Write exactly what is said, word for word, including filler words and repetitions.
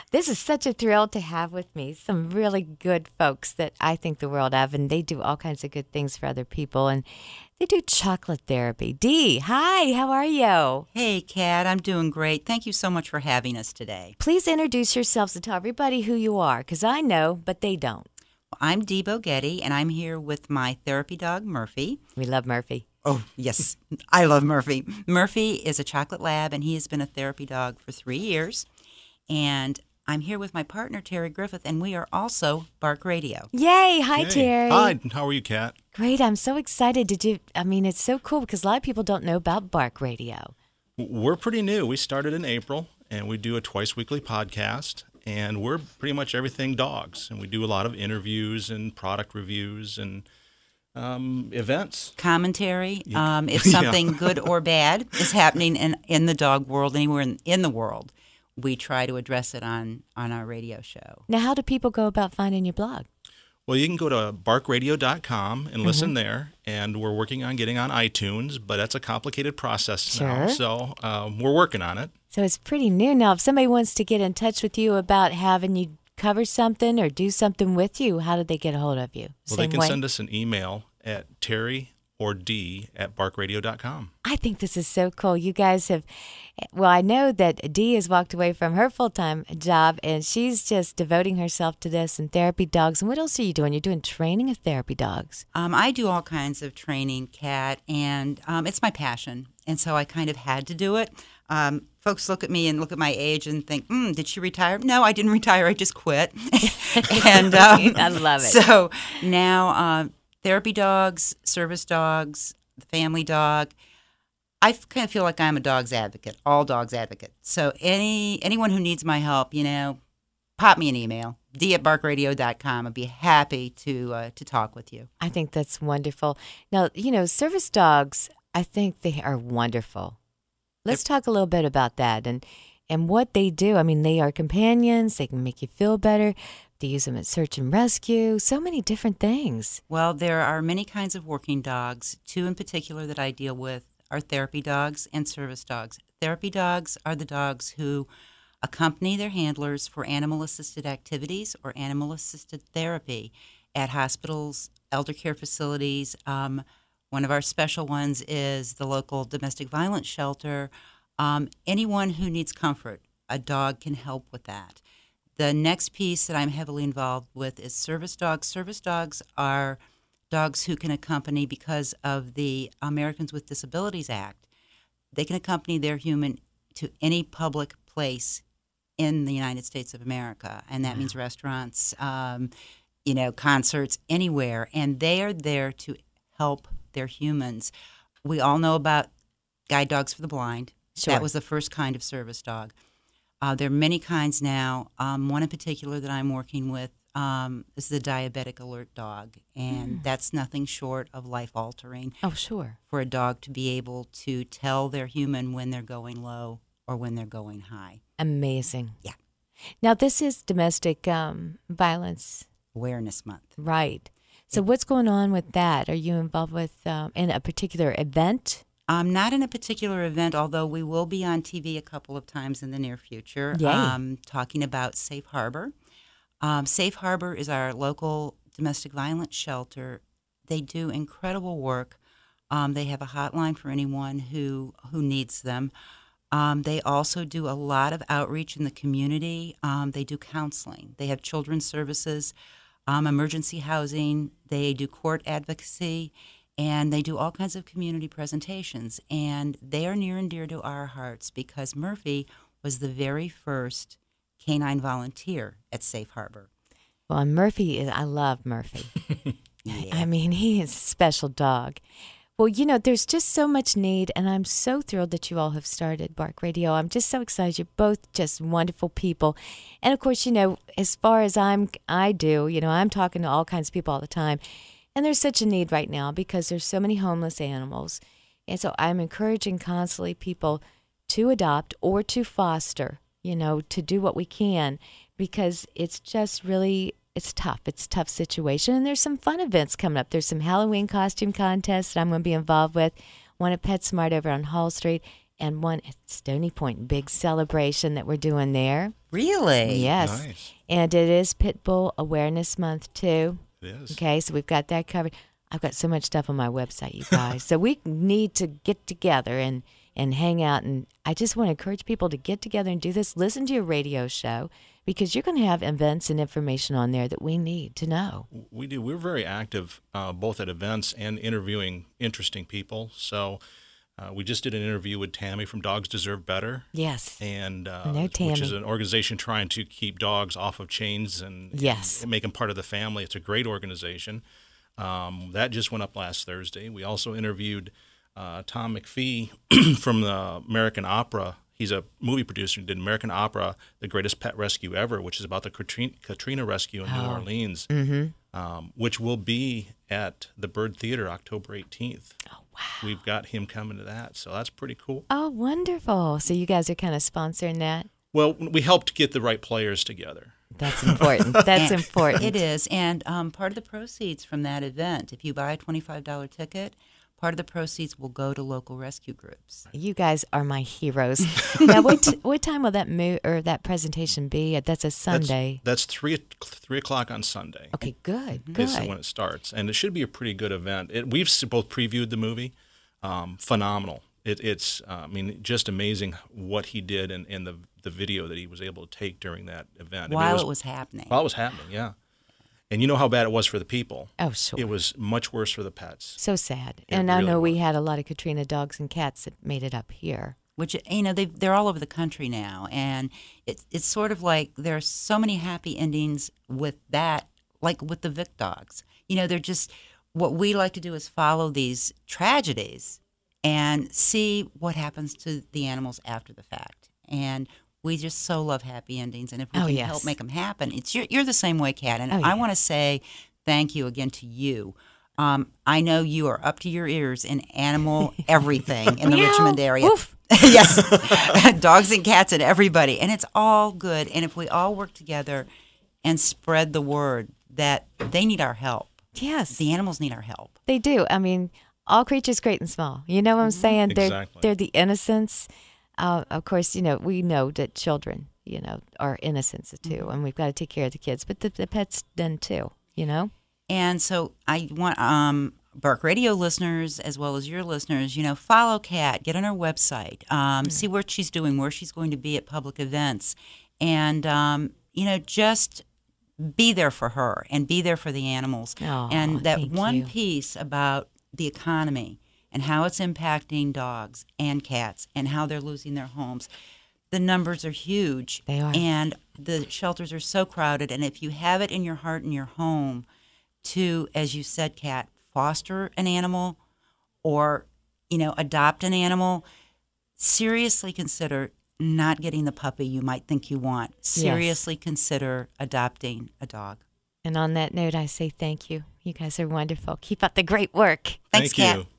This is such a thrill to have with me some really good folks that I think the world of, and they do all kinds of good things for other people, and they do chocolate therapy. Dee, hi, how are you? Hey, Kat, I'm doing great. Thank you so much for having us today. Please introduce yourselves and tell everybody who you are, because I know, but they don't. Well, I'm Dee Bogetti, and I'm here with my therapy dog, Murphy. We love Murphy. Oh, yes, I love Murphy. Murphy is a chocolate lab, and he has been a therapy dog for three years. And I'm here with my partner, Terry Griffith, and we are also Bark Radio. Yay! Hi, Hey. Terry. Hi, how are you, Kat? Great. I'm so excited. Did you? I mean, it's so cool because a lot of people don't know about Bark Radio. We're pretty new. We started in April, and we do a twice weekly podcast, and we're pretty much everything dogs. And we do a lot of interviews and product reviews and um, events. Commentary, Yeah. um, if Yeah. something good or bad is happening in, in the dog world, anywhere in, in the world, we try to address it on, on our radio show. Now, how do people go about finding your blog? Well, you can go to bark radio dot com and listen there, and we're working on getting on iTunes, but that's a complicated process now, Sure. so um, we're working on it. So it's pretty new now. If somebody wants to get in touch with you about having you cover something or do something with you, how do they get a hold of you? Well, Same they can way? send us an email at Terry or D at bark radio dot com. I think this is so cool. You guys have, well, I know that Dee has walked away from her full-time job, and she's just devoting herself to this and therapy dogs. And what else are you doing? You're doing training of therapy dogs. Um, I do all kinds of training, Kat, and um, it's my passion. And so I kind of had to do it. Um, folks look at me and look at my age and think, hmm, did she retire? No, I didn't retire. I just quit. and um, I love it. So now uh, therapy dogs, service dogs, the family dog. I kind of feel like I'm a dog's advocate, all dogs advocate. So any anyone who needs my help, you know, pop me an email, d at bark radio dot com. I'd be happy to uh, to talk with you. I think that's wonderful. Now, you know, service dogs, I think they are wonderful. Let's talk a little bit about that and and what they do. I mean, they are companions. They can make you feel better. They use them at search and rescue. So many different things. Well, there are many kinds of working dogs. Two in particular that I deal with are therapy dogs and service dogs. Therapy dogs are the dogs who accompany their handlers for animal-assisted activities or animal-assisted therapy at hospitals, elder care facilities. Um, one of our special ones is the local domestic violence shelter. Um, anyone who needs comfort, a dog can help with that. The next piece that I'm heavily involved with is service dogs. Service dogs are dogs who can accompany, because of the Americans with Disabilities Act, they can accompany their human to any public place in the United States of America. And that means restaurants, um, you know, concerts, anywhere. And they are there to help their humans. We all know about guide dogs for the blind. Sure. That was the first kind of service dog. Uh, there are many kinds now. Um, one in particular that I'm working with um, is the diabetic alert dog, and Mm. that's nothing short of life-altering Oh, sure. for a dog to be able to tell their human when they're going low or when they're going high. Amazing. Yeah. Now, this is domestic um, violence, Awareness Month. right? So what's going on with that? Are you involved with um, in a particular event? Um, not in a particular event, although we will be on T V a couple of times in the near future, Yay. um, talking about Safe Harbor. Um, Safe Harbor is our local domestic violence shelter. They do incredible work. Um, they have a hotline for anyone who, who needs them. Um, they also do a lot of outreach in the community. Um, they do counseling. They have children's services, um, emergency housing. They do court advocacy. And they do all kinds of community presentations. And they are near and dear to our hearts because Murphy was the very first canine volunteer at Safe Harbor. Well, and Murphy is, I love Murphy. Yeah. I mean, he is a special dog. Well, you know, there's just so much need, and I'm so thrilled that you all have started Bark Radio. I'm just so excited. You're both just wonderful people. And of course, you know, as far as I'm, I do, you know, I'm talking to all kinds of people all the time. And there's such a need right now because there's so many homeless animals. And so I'm encouraging constantly people to adopt or to foster, you know, to do what we can because it's just really, it's tough. It's a tough situation. And there's some fun events coming up. There's some Halloween costume contests that I'm going to be involved with. One at PetSmart over on Hall Street. and one at Stony Point. Big celebration that we're doing there. Really? Yes. Nice. And it is Pitbull Awareness Month, too. It is. Okay, so we've got that covered. I've got so much stuff on my website, you guys. So we need to get together and, and hang out. And I just want to encourage people to get together and do this. Listen to your radio show, because you're going to have events and information on there that we need to know. We do. We're very active uh, both at events and interviewing interesting people. So uh, we just did an interview with Tammy from Dogs Deserve Better. Yes. And uh, I know Tammy. which is an organization trying to keep dogs off of chains and, Yes. and make them part of the family. It's a great organization. Um, that just went up last Thursday. We also interviewed uh, Tom McPhee from the American Opera. He's a movie producer who did American Opera, The Greatest Pet Rescue Ever, which is about the Katrina, Katrina rescue in Oh. New Orleans, Mm-hmm. um, which will be at the Bird Theater October eighteenth. Oh, wow. We've got him coming to that, so that's pretty cool. Oh, wonderful. So you guys are kind of sponsoring that? Well, we helped get the right players together. That's important. That's And important. It is. And um, part of the proceeds from that event, if you buy a twenty-five dollars ticket, part of the proceeds will go to local rescue groups. You guys are my heroes. Now, what t- what time will that mo- or that presentation be? That's a Sunday. That's, that's three three o'clock on Sunday. Okay, good, Is good. when it starts, and it should be a pretty good event. It, we've s- both previewed the movie. Um, phenomenal. It, it's, uh, I mean, just amazing what he did and, and the the video that he was able to take during that event. I mean, While it was happening. While it was happening, yeah. And you know how bad it was for the people. Oh, sure. It was much worse for the pets. So sad. It And I really know we was. had a lot of Katrina dogs and cats that made it up here. Which, you know, they they're all over the country now. And it, it's sort of like there are so many happy endings with that, like with the Vic dogs. You know, they're just, what we like to do is follow these tragedies and see what happens to the animals after the fact. And we just so love happy endings. And if we Oh, can yes. help make them happen, it's you're, you're the same way, Kat. And Oh, I yeah. want to say thank you again to you. Um, I know you are up to your ears in animal everything in the Meow. Richmond area. Woof. Yes, dogs and cats and everybody. And it's all good. And if we all work together and spread the word that they need our help, Yes, the animals need our help. they do. I mean, all creatures great and small. You know what I'm saying? They're, Exactly. they're the innocents. Uh, of course, you know, we know that children, you know, are innocents too. And we've got to take care of the kids. But the, the pets then too, you know? And so I want um, Bark Radio listeners, as well as your listeners, you know, follow Kat, get on her website, um, see what she's doing, where she's going to be at public events, and, um, you know, just be there for her and be there for the animals. Aw, and that thank one you. piece about the economy and how it's impacting dogs and cats and how they're losing their homes. The numbers are huge. They are. And the shelters are so crowded. And if you have it in your heart and your home to, as you said, Kat, foster an animal or, you know, adopt an animal, seriously consider not getting the puppy you might think you want. Seriously consider adopting a dog. And on that note, I say thank you. You guys are wonderful. Keep up the great work. Thanks, Thank Kat. you.